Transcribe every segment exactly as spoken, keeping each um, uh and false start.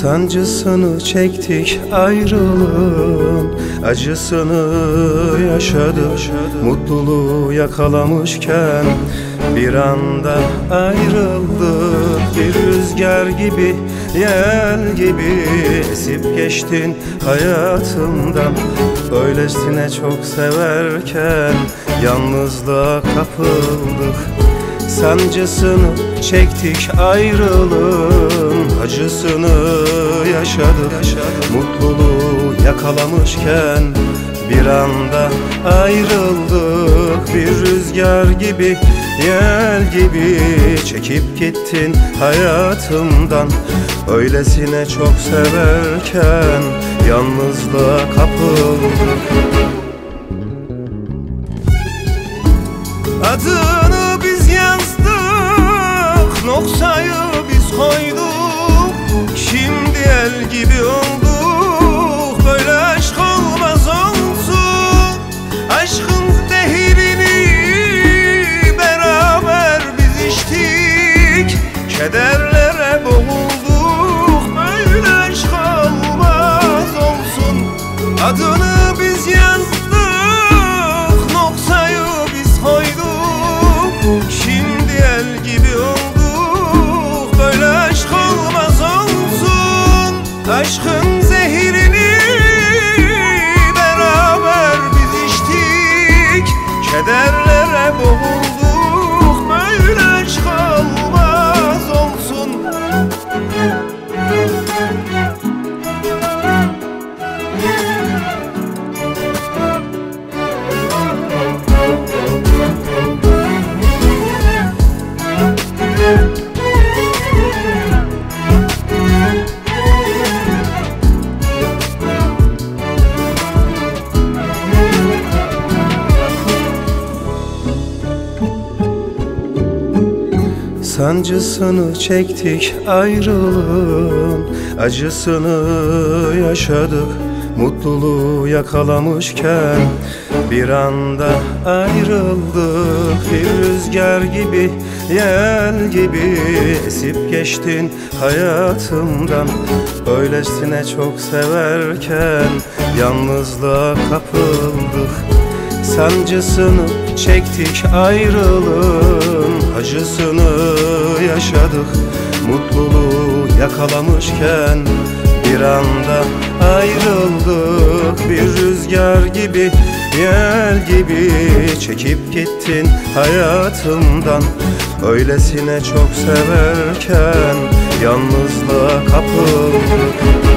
Sancısını çektik ayrılığın, acısını yaşadık. Mutluluğu yakalamışken bir anda ayrıldık. Bir rüzgar gibi, yel gibi esip geçtin hayatımdan. Öylesine çok severken yalnızlığa kapıldık. Sancısını çektik ayrılığın, acısını yaşadık. Mutluluğu yakalamışken bir anda ayrıldık. Bir rüzgar gibi, yel gibi çekip gittin hayatımdan. Öylesine çok severken yalnızlığa kapıldık. Adını biz yazdık, noktayı biz koyduk. Şimdi el gibi olduk, böyle aşk olmaz olsun. Aşkın zehirini beraber biz içtik. Kederlere boğulduk, böyle aşk olmaz olsun. Adını biz yazdık, noktayı biz koyduk. Şimdi el gibi olduk, böyle aşk olmaz olsun. Aşkın zehirini beraber biz içtik. Kederlere boğulduk, böyle aşk olmaz olsun. Sancısını çektik ayrılığın, acısını yaşadık. Mutluluğu yakalamışken bir anda ayrıldık. Bir rüzgar gibi, yel gibi esip geçtin hayatımdan. Öylesine çok severken yalnızlığa kapıldık. Sancısını çektik ayrılığın, acısını yaşadık. Mutluluğu yakalamışken bir anda ayrıldık. Bir rüzgar gibi, yel gibi çekip gittin hayatımdan. Öylesine çok severken yalnızlığa kapıldık.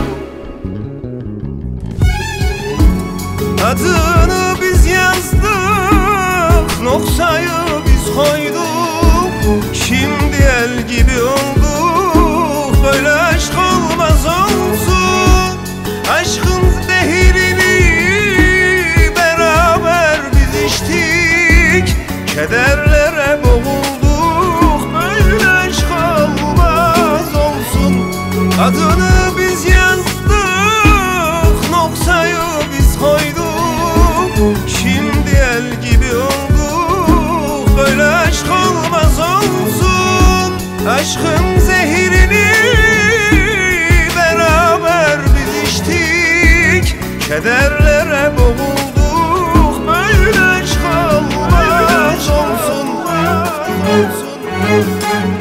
Adını biz yazdık, noktayı biz koyduk. Şimdi el gibi olduk, böyle aşk olmaz olsun. Aşkın zehirini beraber biz içtik. Kederlere boğulduk, böyle aşk olmaz olsun. Adını biz yazdık, noktayı biz koyduk. Şimdi el gibi olduk, böyle aşk olmaz olsun. Aşkın zehirini beraber biz içtik. Kederlere boğulduk, böyle aşk olmaz olsun.